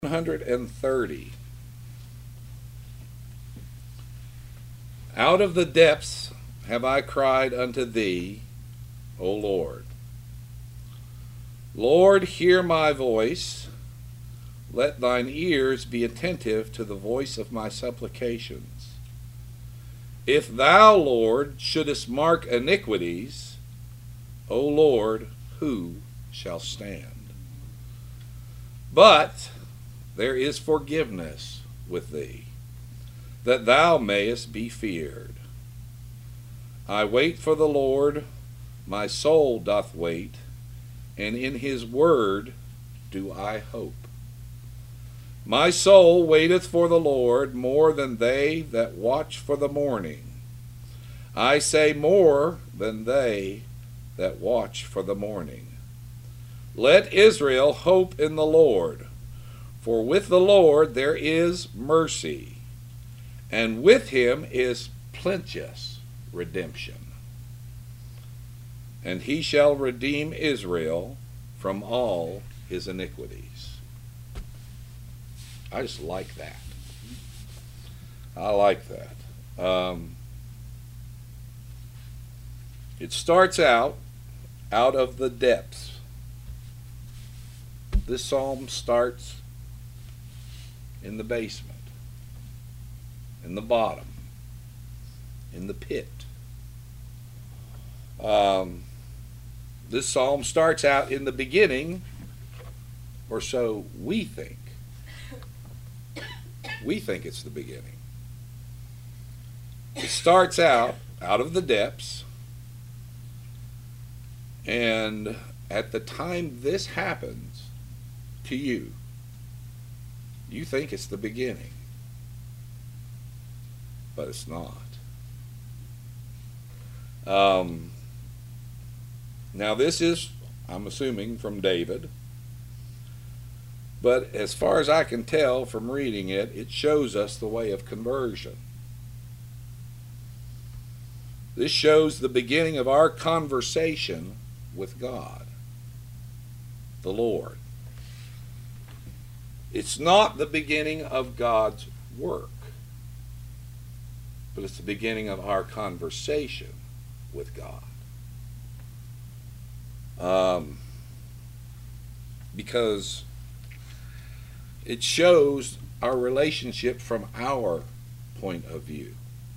130. Out of the depths have I cried unto thee, O Lord. Lord, hear my voice. Let thine ears be attentive to the voice of my supplications. If thou, Lord, shouldest mark iniquities, O Lord, who shall stand? But there is forgiveness with thee, that thou mayest be feared. I wait for the Lord, my soul doth wait, and in his word do I hope. My soul waiteth for the Lord more than they that watch for the morning. I say more than they that watch for the morning. Let Israel hope in the Lord, for with the Lord there is mercy, and with him is plenteous redemption. And he shall redeem Israel from all his iniquities. I just like that. I like that. It starts out of the depths. This psalm starts in the basement, in the bottom, in the pit. This psalm starts out in the beginning, or so we think. We think it's the beginning. It starts out of the depths, and at the time this happens to you, you think it's the beginning, but it's not. Now this is, I'm assuming, from David, but as far as I can tell from reading it, it shows us the way of conversion. This shows the beginning of our conversation with God, the Lord. It's not the beginning of God's work, but it's the beginning of our conversation with God. Because it shows our relationship from our point of view.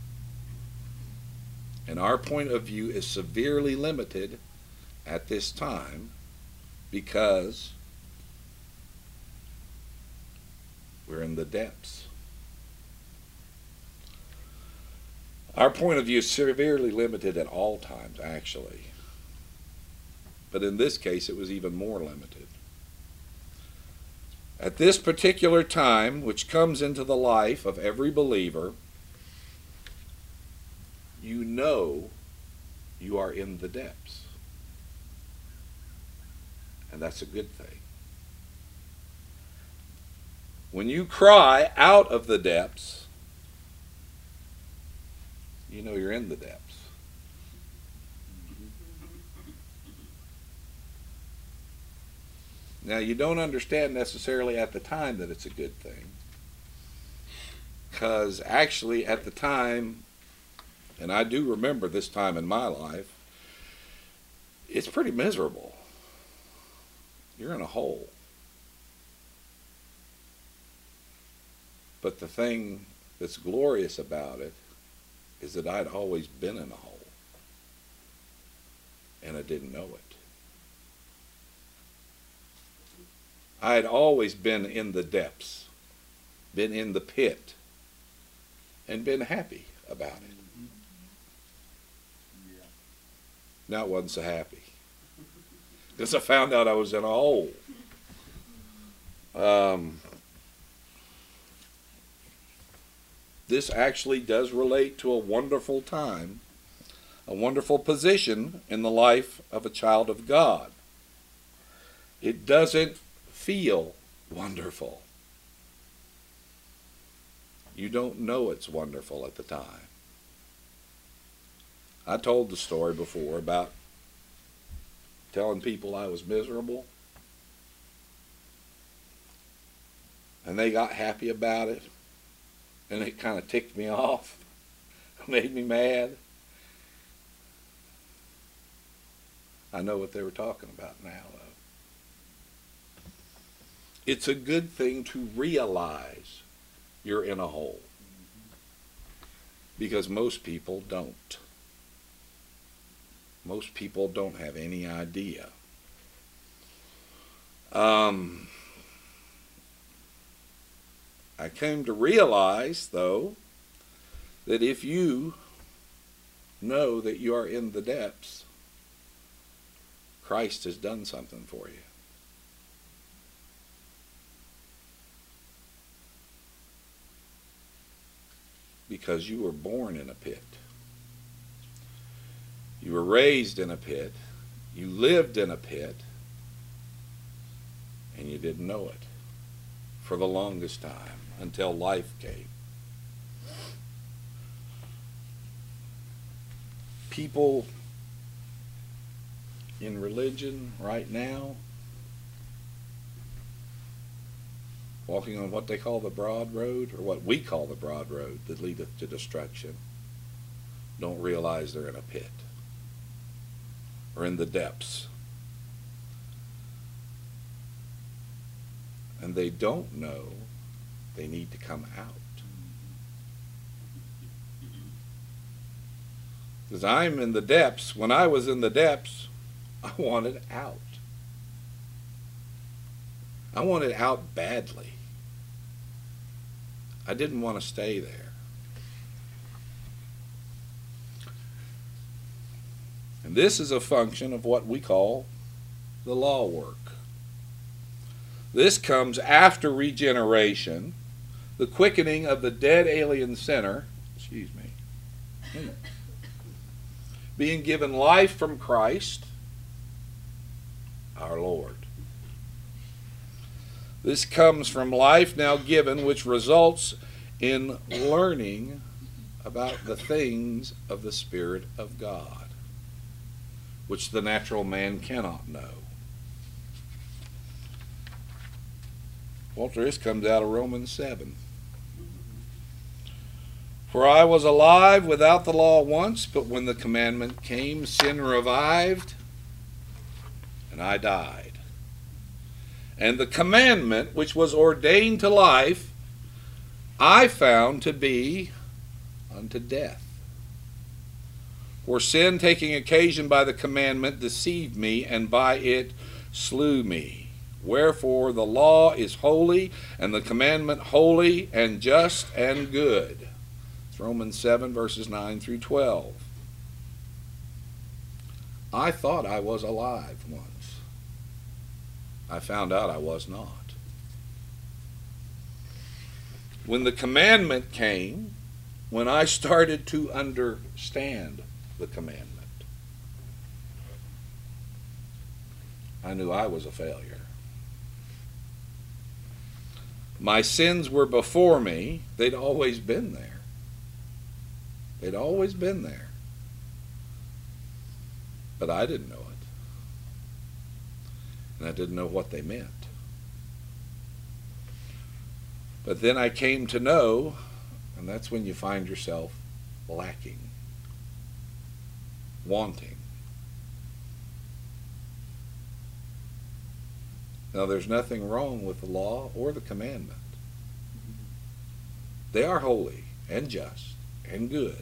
And our point of view is severely limited at this time because we're in the depths. Our point of view is severely limited at all times, actually. But in this case, it was even more limited. At this particular time, which comes into the life of every believer, you know you are in the depths. And that's a good thing. When you cry out of the depths, you know you're in the depths. Now, you don't understand necessarily at the time that it's a good thing. Because actually at the time, and I do remember this time in my life, it's pretty miserable. You're in a hole. But the thing that's glorious about it is that I'd always been in a hole. And I didn't know it. I had always been in the depths, been in the pit, and been happy about it. Now I wasn't so happy because I found out I was in a hole. This actually does relate to a wonderful time, a wonderful position in the life of a child of God. It doesn't feel wonderful. You don't know it's wonderful at the time. I told the story before about telling people I was miserable. and they got happy about it, and it kind of ticked me off, made me mad. I know what they were talking about now, though. It's a good thing to realize you're in a hole, because most people don't. Most people don't have any idea. I came to realize, though, that if you know that you are in the depths, Christ has done something for you. Because you were born in a pit. You were raised in a pit. You lived in a pit. And you didn't know it for the longest time until life came. People in religion right now, walking on what they call the broad road, or what we call the broad road that leadeth to destruction, don't realize they're in a pit or in the depths. And they don't know they need to come out. Because I'm in the depths. When I was in the depths, I wanted out. I wanted out badly. I didn't want to stay there. And this is a function of what we call the law work. This comes after regeneration, the quickening of the dead alien sinner, being given life from Christ, our Lord. This comes from life now given, which results in learning about the things of the Spirit of God, which the natural man cannot know. Walter, this comes out of Romans 7. For I was alive without the law once, but when the commandment came, sin revived, and I died. And the commandment, which was ordained to life, I found to be unto death. For sin, taking occasion by the commandment, deceived me, and by it slew me. Wherefore the law is holy, and the commandment holy, and just, and good. It's Romans 7, verses 9 through 12. I thought I was alive once. I found out I was not. When the commandment came, when I started to understand the commandment, I knew I was a failure. My sins were before me. They'd always been there. They'd always been there. But I didn't know it. And I didn't know what they meant. But then I came to know, and that's when you find yourself lacking, wanting. Now, there's nothing wrong with the law or the commandment. They are holy and just and good.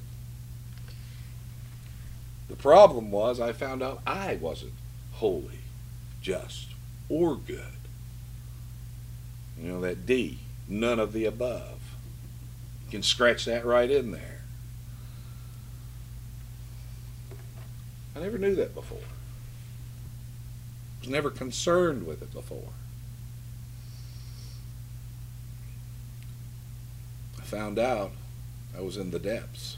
The problem was I found out I wasn't holy, just, or good. You know, that D, none of the above. You can scratch that right in there. I never knew that before. Was never concerned with it before. I found out I was in the depths.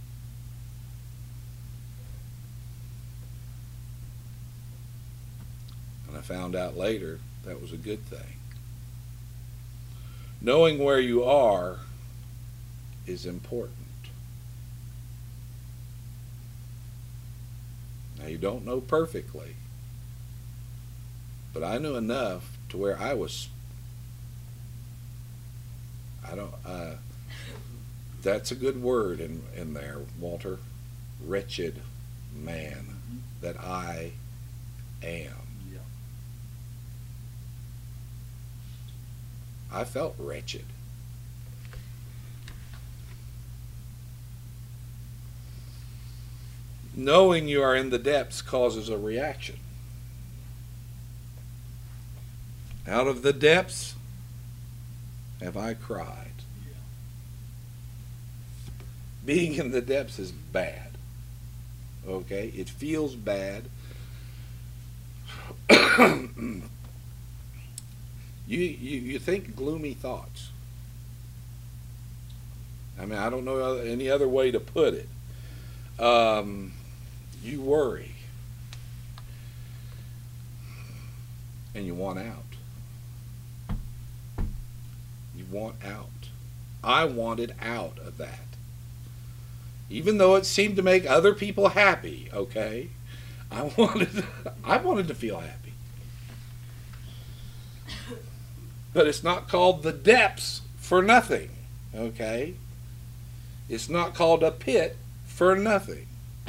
And I found out later that was a good thing. Knowing where you are is important. Now, you don't know perfectly. But I knew enough to where I was I don't. That's a good word in there, Walter. Wretched man that I am. Yeah. I felt wretched. Knowing you are in the depths causes a reaction. Out of the depths have I cried. Yeah. Being in the depths is bad. Okay? It feels bad. You think gloomy thoughts. I mean, I don't know any other way to put it. You worry. And you want out. You want out. I wanted out of that. Even though it seemed to make other people happy, okay? I wanted to feel happy. But it's not called the depths for nothing, okay? It's not called a pit for nothing.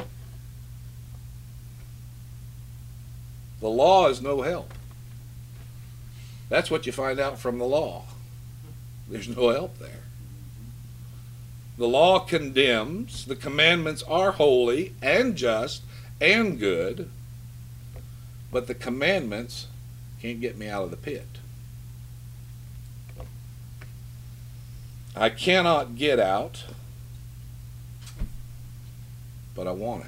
The law is no help. That's what you find out from the law. There's no help there. The law condemns. The commandments are holy and just and good. But the commandments can't get me out of the pit. I cannot get out, but I want out.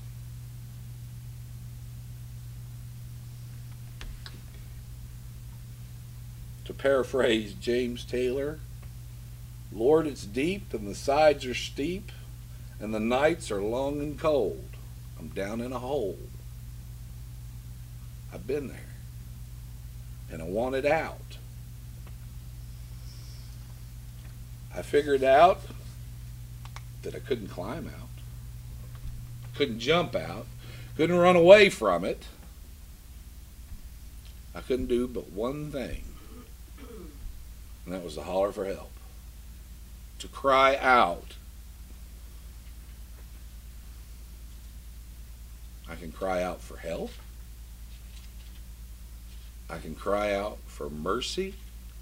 To paraphrase James Taylor, Lord, it's deep and the sides are steep and the nights are long and cold. I'm down in a hole. I've been there and I want it out. I figured out that I couldn't climb out, couldn't jump out, couldn't run away from it. I couldn't do but one thing, and that was to holler for help, to cry out. I can cry out for help. I can cry out for mercy.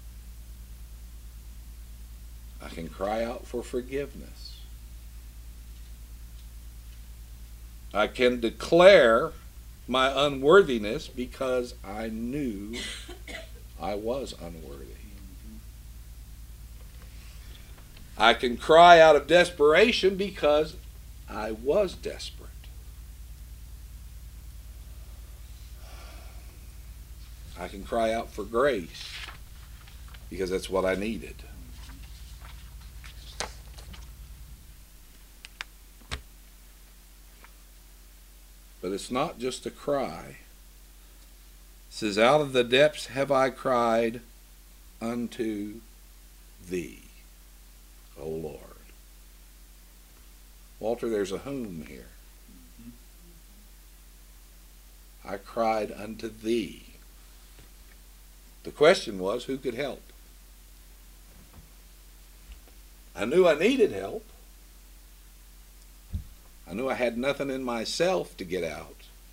I can cry out for forgiveness. I can declare my unworthiness because I knew I was unworthy. I can cry out of desperation because I was desperate. I can cry out for grace because that's what I needed. But it's not just a cry. It says, out of the depths have I cried unto thee, O Lord. Walter, there's a whom here. I cried unto thee. The question was, who could help? I knew I needed help. I knew I had nothing in myself to get out.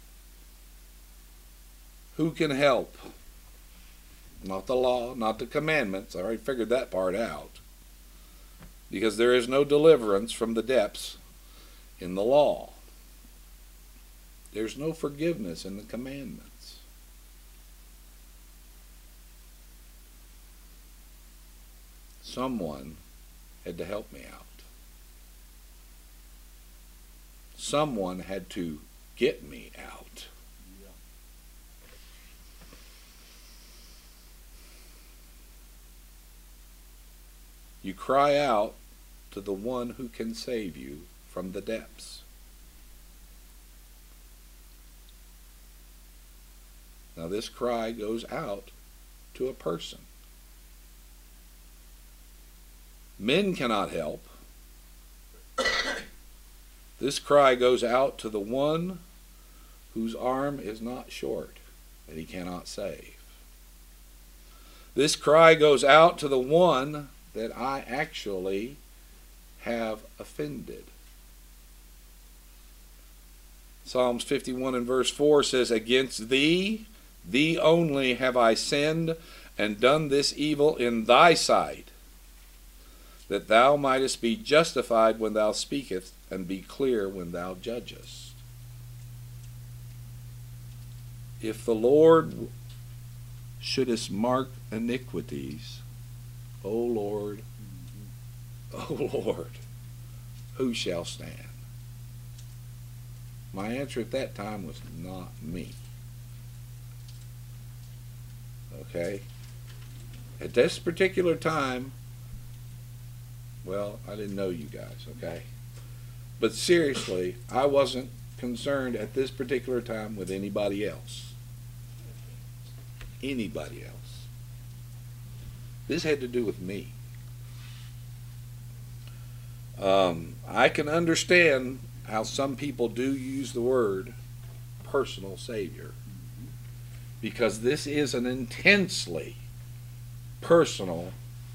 Who can help? Not the law, not the commandments. I already figured that part out. Because there is no deliverance from the depths in the law. There's no forgiveness in the commandments. Someone had to help me out. Someone had to get me out. Yeah. You cry out to the one who can save you from the depths. Now this cry goes out to a person. Men cannot help. This cry goes out to the one whose arm is not short, that he cannot save. This cry goes out to the one that I actually have offended. Psalms 51 and verse 4 says, Against thee, thee only have I sinned, and done this evil in thy sight, that thou mightest be justified when thou speakest, and be clear when thou judgest. If the Lord shouldest mark iniquities, O Lord, who shall stand? My answer at that time was not me. Okay? At this particular time, well, I didn't know you guys, okay? But seriously, I wasn't concerned at this particular time with anybody else. Anybody else. This had to do with me. I can understand how some people do use the word personal Savior, because this is an intensely personal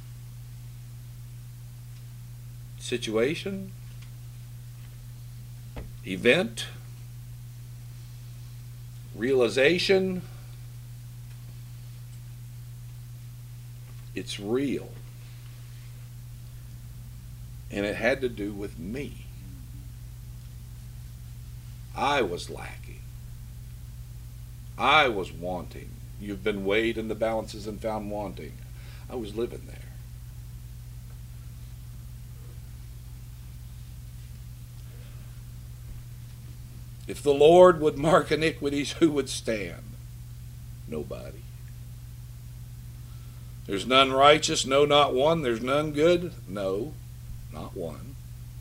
situation, event, realization. It's real. And it had to do with me. I was lacking. I was wanting. You've been weighed in the balances and found wanting. I was living there. If the Lord would mark iniquities, who would stand? Nobody. There's none righteous, no, not one. There's none good, no, not one.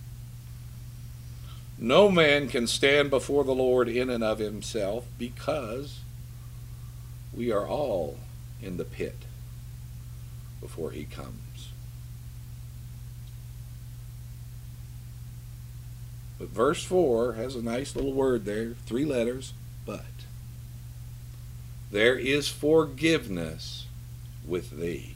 No man can stand before the Lord in and of himself, because we are all in the pit before he comes. But verse 4 has a nice little word there, 3 letters, but. There is forgiveness with thee.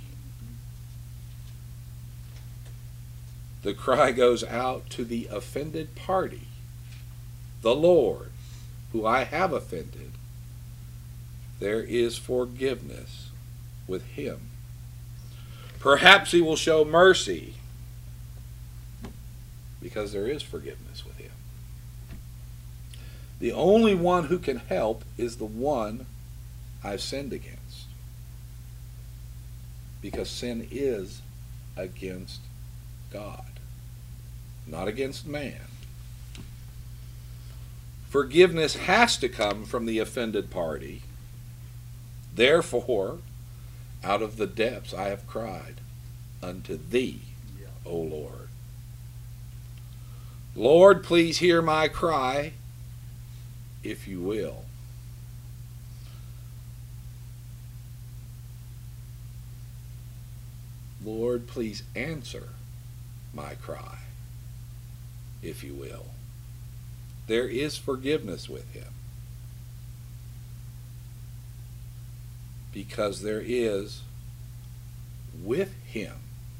The cry goes out to the offended party, the Lord, who I have offended. There is forgiveness with him. Perhaps he will show mercy, because there is forgiveness with him. The only one who can help is the one I've sinned against, because sin is against God, not against man. Forgiveness has to come from the offended party. Therefore, out of the depths I have cried unto thee, O Lord. Lord, please hear my cry, if you will. Lord, please answer my cry, if you will. There is forgiveness with him, because there is with him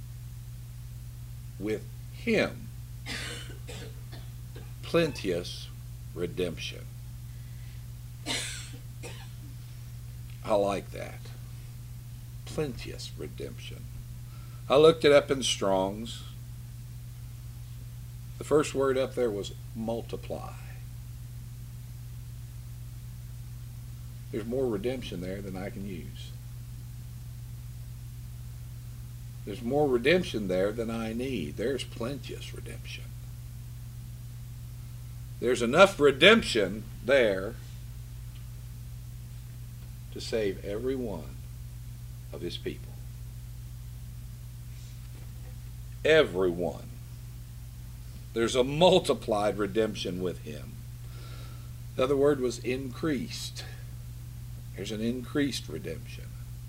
plenteous redemption. I like that. Plenteous redemption. I looked it up in Strong's. The first word up there was multiply. There's more redemption there than I can use. There's more redemption there than I need. There's plenteous redemption. There's enough redemption there to save every one of his people. Everyone. There's a multiplied redemption with him. The other word was increased. There's an increased redemption.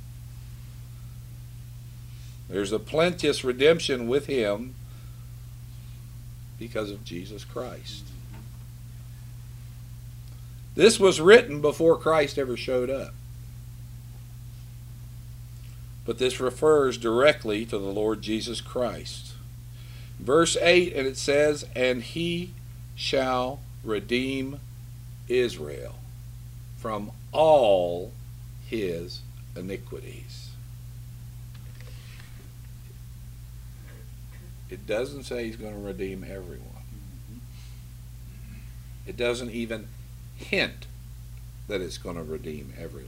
There's a plenteous redemption with him because of Jesus Christ. This was written before Christ ever showed up. but this refers directly to the Lord Jesus Christ. Verse 8, and it says, and he shall redeem Israel from all his iniquities. It doesn't say he's going to redeem everyone. It doesn't even hint that it's going to redeem everyone.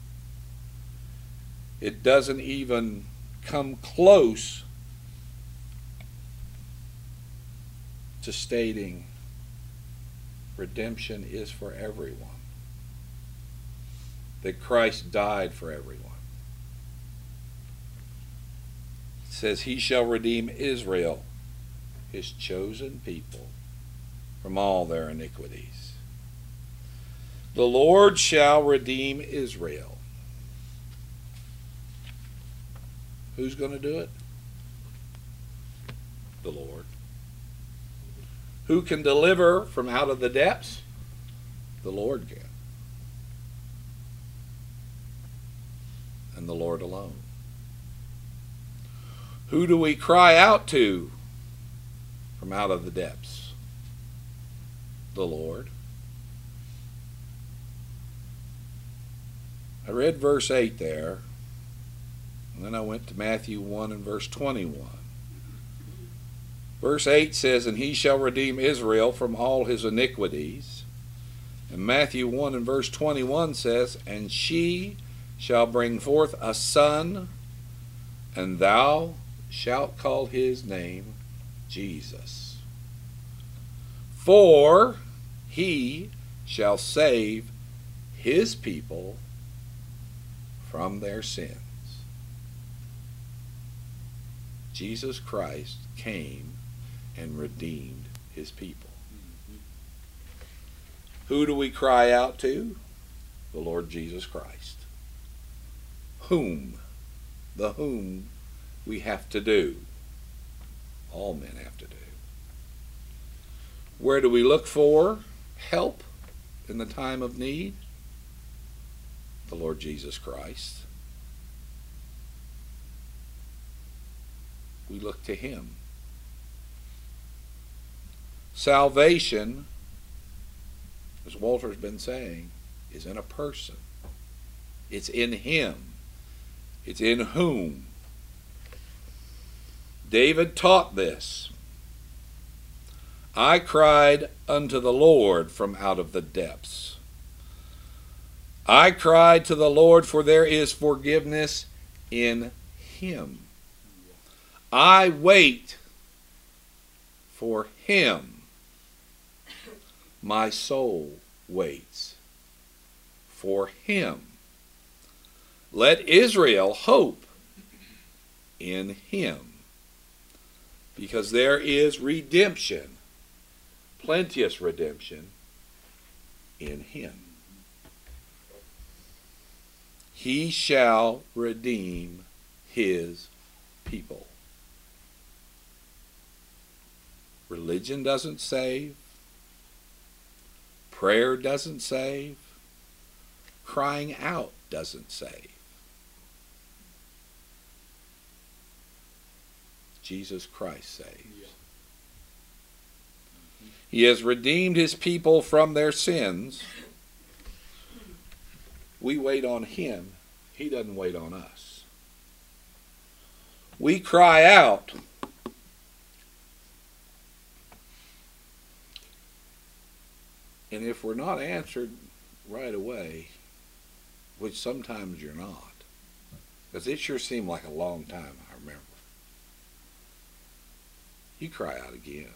It doesn't even come close to stating redemption is for everyone. That Christ died for everyone. It says, he shall redeem Israel, his chosen people, from all their iniquities. The Lord shall redeem Israel. Who's going to do it? The Lord. Who can deliver from out of the depths? The Lord can. And the Lord alone. Who do we cry out to from out of the depths? The Lord. I read verse 8 there, and then I went to Matthew 1 and verse 21. Verse 8 says, and he shall redeem Israel from all his iniquities. And Matthew 1 and verse 21 says, and she shall bring forth a son, and thou shalt call his name Jesus. For he shall save his people from their sins. Jesus Christ came and redeemed his people. Who do we cry out to? The Lord Jesus Christ. Whom we have to do. All men have to do. Where do we look for help in the time of need? The Lord Jesus Christ. We look to him. Salvation, as Walter's been saying, is in a person. It's in him. It's in whom. David taught this. I cried unto the Lord from out of the depths. I cried to the Lord, for there is forgiveness in him. I wait for him. My soul waits for him. Let Israel hope in him, because there is redemption, plenteous redemption in him. He shall redeem his people. Religion doesn't save. Prayer doesn't save. Crying out doesn't save. Jesus Christ saves. He has redeemed his people from their sins. We wait on him. He doesn't wait on us. We cry out. And if we're not answered right away, which sometimes you're not, because it sure seemed like a long time, I remember, you cry out again.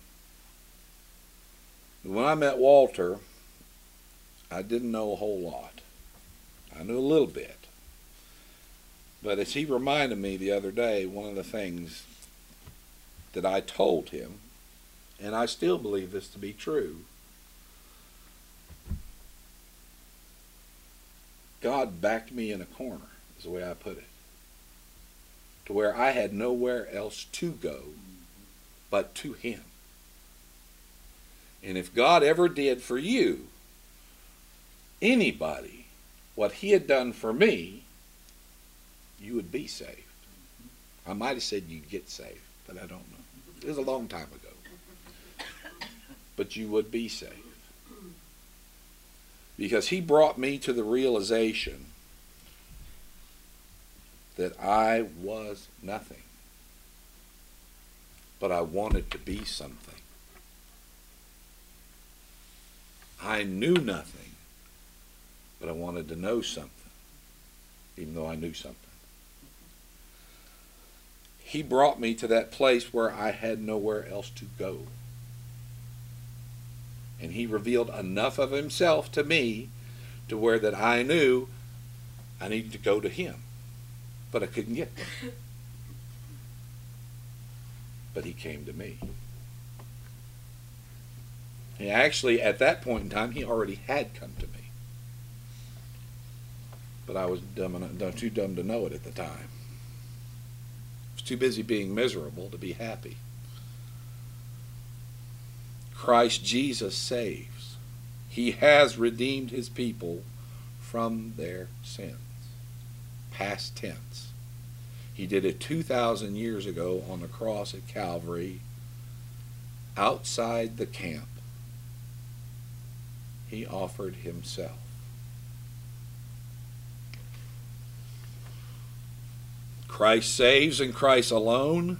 When I met Walter, I didn't know a whole lot. I knew a little bit. But as he reminded me the other day, one of the things that I told him, and I still believe this to be true, God backed me in a corner, is the way I put it, to where I had nowhere else to go but to him. And if God ever did for you, anybody, what he had done for me, you would be saved. I might have said you get saved, but I don't know. It was a long time ago. But you would be saved. Because he brought me to the realization that I was nothing. But I wanted to be something. I knew nothing, but I wanted to know something, even though I knew something. He brought me to that place where I had nowhere else to go. And he revealed enough of himself to me to where that I knew I needed to go to him. But I couldn't get there. But he came to me. And actually, at that point in time, he already had come to me. But I was too dumb to know it at the time. I was too busy being miserable to be happy. Christ Jesus saves. He has redeemed his people from their sins. Past tense. He did it 2,000 years ago on the cross at Calvary, outside the camp. He offered himself. Christ saves and Christ alone,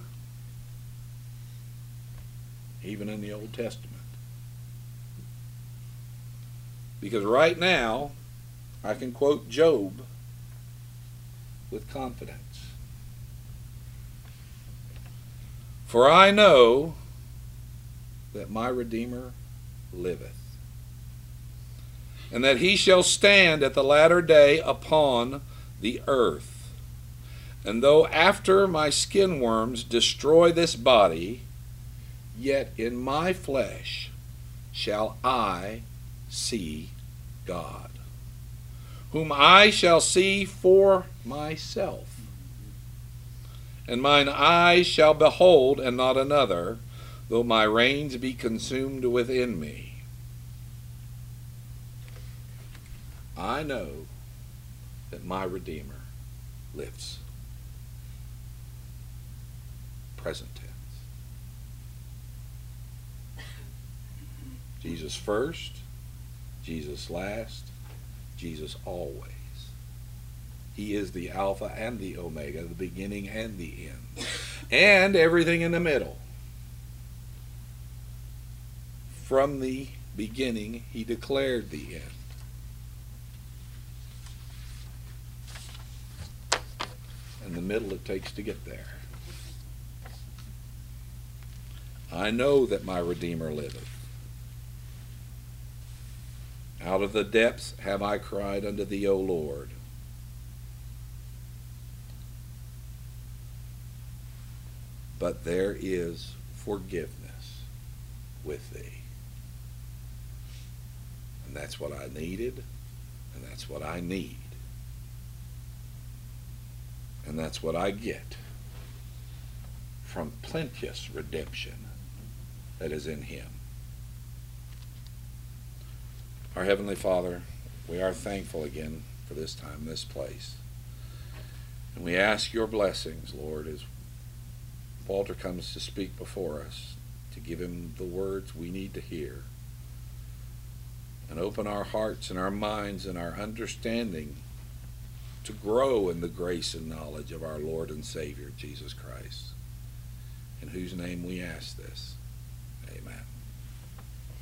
even in the Old Testament. Because right now, I can quote Job with confidence. For I know that my Redeemer liveth, and that he shall stand at the latter day upon the earth. And though after my skin worms destroy this body, yet in my flesh shall I see God, whom I shall see for myself. And mine eyes shall behold, and not another, though my reins be consumed within me. I know that my Redeemer lives. Present tense. Jesus first, Jesus last, Jesus always. He is the Alpha and the Omega, the beginning and the end, and everything in the middle. From the beginning, he declared the end. And the middle it takes to get there. I know that my Redeemer liveth. Out of the depths have I cried unto thee, O Lord. But there is forgiveness with thee. And that's what I needed, and that's what I need. And that's what I get from plenteous redemption that is in him. Our Heavenly Father, we are thankful again for this time, this place. And we ask your blessings, Lord, as Walter comes to speak before us, to give him the words we need to hear. And open our hearts and our minds and our understanding to grow in the grace and knowledge of our Lord and Savior, Jesus Christ, in whose name we ask this. Amen.